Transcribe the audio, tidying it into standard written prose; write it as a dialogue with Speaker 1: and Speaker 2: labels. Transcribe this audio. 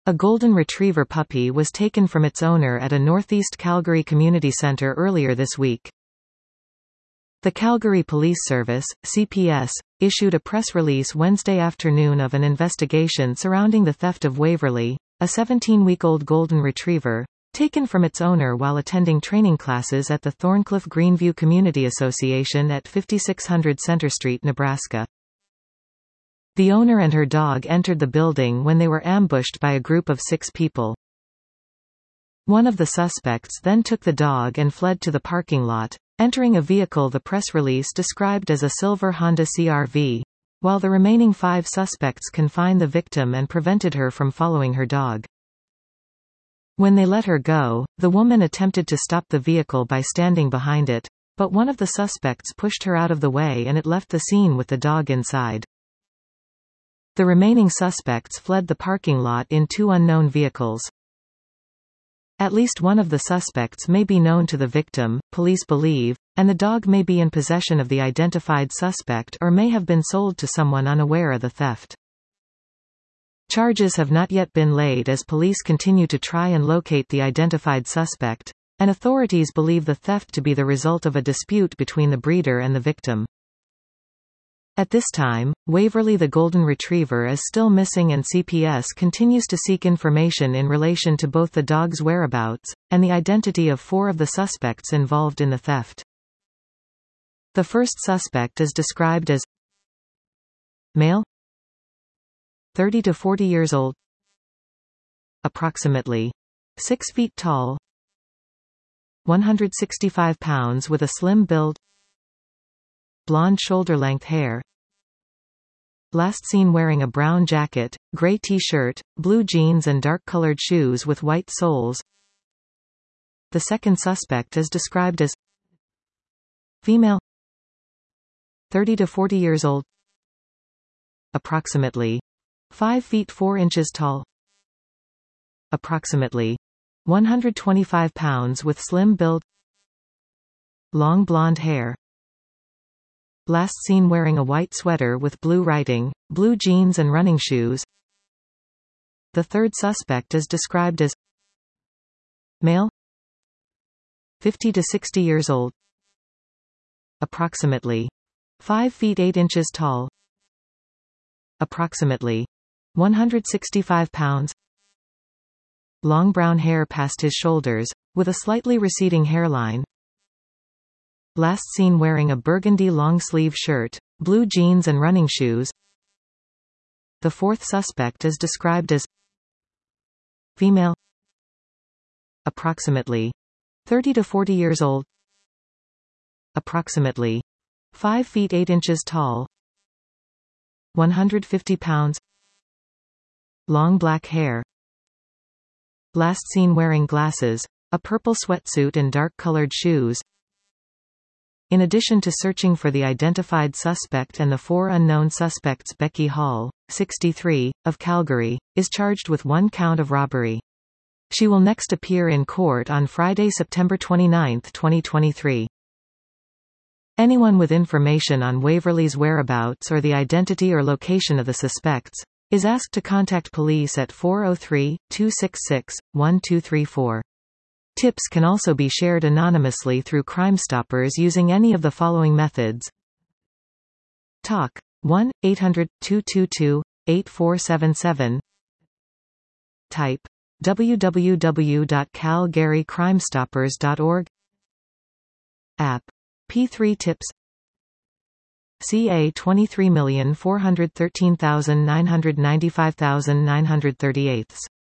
Speaker 1: A golden retriever puppy was taken from its owner at a Northeast Calgary community centre earlier this week. The Calgary Police Service, CPS, issued a press release Wednesday afternoon of an investigation surrounding the theft of Waverly, a 17-week-old golden retriever, taken from its owner while attending training classes at the Thorncliffe Greenview Community Association at 5600 Center Street, Nebraska. The owner and her dog entered the building when they were ambushed by a group of 6 people. One of the suspects then took the dog and fled to the parking lot, entering a vehicle the press release described as a silver Honda CR-V, while the remaining 5 suspects confined the victim and prevented her from following her dog. When they let her go, the woman attempted to stop the vehicle by standing behind it, but one of the suspects pushed her out of the way and it left the scene with the dog inside. The remaining suspects fled the parking lot in 2 unknown vehicles. At least one of the suspects may be known to the victim, police believe, and the dog may be in possession of the identified suspect or may have been sold to someone unaware of the theft. Charges have not yet been laid as police continue to try and locate the identified suspect, and authorities believe the theft to be the result of a dispute between the breeder and the victim. At this time, Waverly the golden retriever is still missing and CPS continues to seek information in relation to both the dog's whereabouts, and the identity of 4 of the suspects involved in the theft. The first suspect is described as male, 30 to 40 years old, approximately 6 feet tall, 165 pounds with a slim build, blonde shoulder-length hair. Last seen wearing a brown jacket, gray t-shirt, blue jeans and dark-colored shoes with white soles. The second suspect is described as female, 30 to 40 years old, approximately 5 feet 4 inches tall, approximately 125 pounds with slim build, long blonde hair. Last seen wearing a white sweater with blue writing, blue jeans and running shoes. The third suspect is described as male, 50 to 60 years old, approximately 5 feet 8 inches tall, approximately 165 pounds, long brown hair past his shoulders, with a slightly receding hairline. Last seen wearing a burgundy long-sleeve shirt, blue jeans and running shoes. The fourth suspect is described as female, approximately 30 to 40 years old, approximately 5 feet 8 inches tall, 150 pounds, long black hair. Last seen wearing glasses, a purple sweatsuit and dark-colored shoes. In addition to searching for the identified suspect and the 4 unknown suspects, Becky Hall, 63, of Calgary, is charged with 1 count of robbery. She will next appear in court on Friday, September 29, 2023. Anyone with information on Waverly's whereabouts or the identity or location of the suspects is asked to contact police at 403-266-1234. Tips can also be shared anonymously through Crime Stoppers using any of the following methods. Talk 1-800-222-8477. Type www.calgarycrimestoppers.org. App P3 Tips. CA 23,413,995,938.